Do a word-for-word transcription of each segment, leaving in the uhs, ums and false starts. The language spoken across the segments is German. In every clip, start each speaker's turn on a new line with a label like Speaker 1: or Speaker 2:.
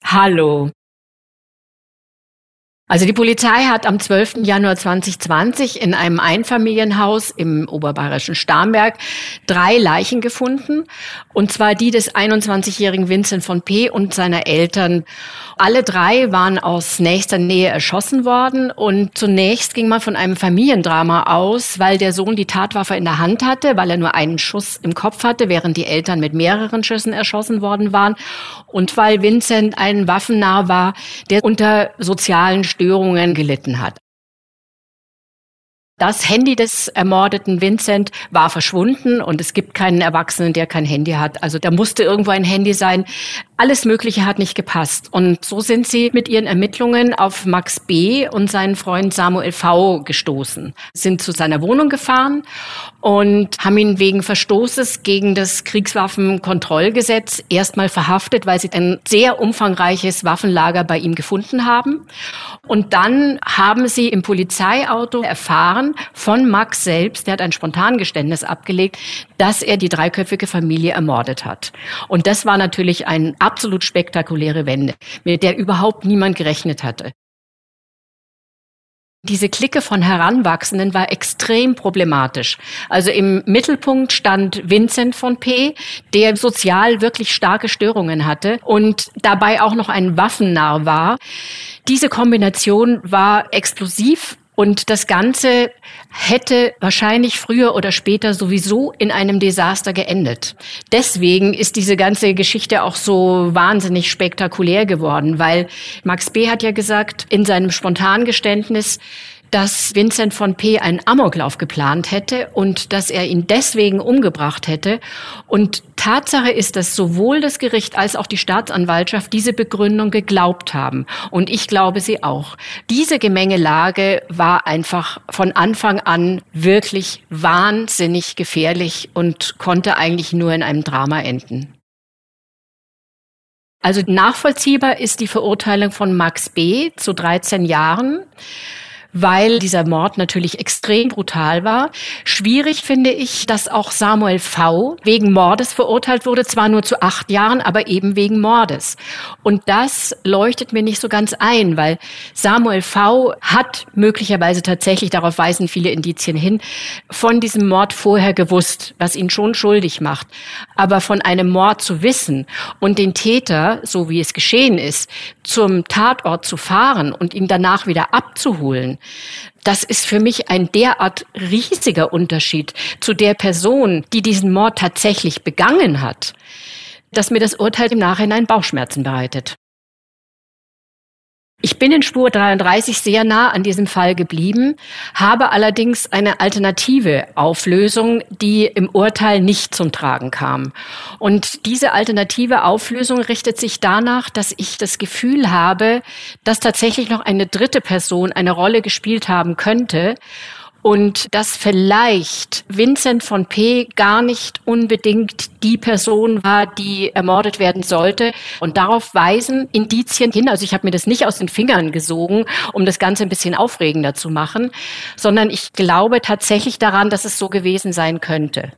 Speaker 1: Hallo. Also die Polizei hat am zwölften Januar zweitausendzwanzig in einem Einfamilienhaus im oberbayerischen Starnberg drei Leichen gefunden. Und zwar die des einundzwanzigjährigen Vincent von P. und seiner Eltern. Alle drei waren aus nächster Nähe erschossen worden. Und zunächst ging man von einem Familiendrama aus, weil der Sohn die Tatwaffe in der Hand hatte, weil er nur einen Schuss im Kopf hatte, während die Eltern mit mehreren Schüssen erschossen worden waren. Und weil Vincent ein Waffennarr war, der unter sozialen Störungen gelitten hat. Das Handy des ermordeten Vincent war verschwunden und es gibt keinen Erwachsenen, der kein Handy hat. Also da musste irgendwo ein Handy sein. Alles Mögliche hat nicht gepasst. Und so sind sie mit ihren Ermittlungen auf Max B. und seinen Freund Samuel V. gestoßen. Sind zu seiner Wohnung gefahren und haben ihn wegen Verstoßes gegen das Kriegswaffenkontrollgesetz erstmal verhaftet, weil sie ein sehr umfangreiches Waffenlager bei ihm gefunden haben. Und dann haben sie im Polizeiauto erfahren von Max selbst, der hat ein Spontangeständnis abgelegt, dass er die dreiköpfige Familie ermordet hat. Und das war natürlich eine absolut spektakuläre Wende, mit der überhaupt niemand gerechnet hatte. Diese Clique von Heranwachsenden war extrem problematisch. Also im Mittelpunkt stand Vincent von P., der sozial wirklich starke Störungen hatte und dabei auch noch ein Waffennarr war. Diese Kombination war explosiv. Und das Ganze hätte wahrscheinlich früher oder später sowieso in einem Desaster geendet. Deswegen ist diese ganze Geschichte auch so wahnsinnig spektakulär geworden, weil Max B. hat ja gesagt in seinem Spontangeständnis, dass Vincent von P. einen Amoklauf geplant hätte und dass er ihn deswegen umgebracht hätte. Und Tatsache ist, dass sowohl das Gericht als auch die Staatsanwaltschaft diese Begründung geglaubt haben. Und ich glaube sie auch. Diese Gemengelage war einfach von Anfang an wirklich wahnsinnig gefährlich und konnte eigentlich nur in einem Drama enden. Also nachvollziehbar ist die Verurteilung von Max B. zu dreizehn Jahren. Weil dieser Mord natürlich extrem brutal war. Schwierig finde ich, dass auch Samuel V. wegen Mordes verurteilt wurde, zwar nur zu acht Jahren, aber eben wegen Mordes. Und das leuchtet mir nicht so ganz ein, weil Samuel V. hat möglicherweise tatsächlich, darauf weisen viele Indizien hin, von diesem Mord vorher gewusst, was ihn schon schuldig macht. Aber von einem Mord zu wissen und den Täter, so wie es geschehen ist, zum Tatort zu fahren und ihn danach wieder abzuholen, das ist für mich ein derart riesiger Unterschied zu der Person, die diesen Mord tatsächlich begangen hat, dass mir das Urteil im Nachhinein Bauchschmerzen bereitet. Ich bin in Spur dreiunddreißig sehr nah an diesem Fall geblieben, habe allerdings eine alternative Auflösung, die im Urteil nicht zum Tragen kam. Und diese alternative Auflösung richtet sich danach, dass ich das Gefühl habe, dass tatsächlich noch eine dritte Person eine Rolle gespielt haben könnte. Und dass vielleicht Vincent von P. gar nicht unbedingt die Person war, die ermordet werden sollte. Und darauf weisen Indizien hin. Also ich habe mir das nicht aus den Fingern gesogen, um das Ganze ein bisschen aufregender zu machen, sondern ich glaube tatsächlich daran, dass es so gewesen sein könnte.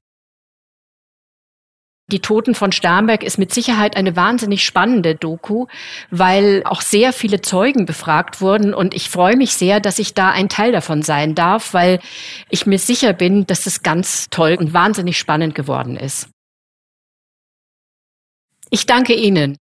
Speaker 1: Die Toten von Starnberg ist mit Sicherheit eine wahnsinnig spannende Doku, weil auch sehr viele Zeugen befragt wurden und ich freue mich sehr, dass ich da ein Teil davon sein darf, weil ich mir sicher bin, dass das ganz toll und wahnsinnig spannend geworden ist. Ich danke Ihnen.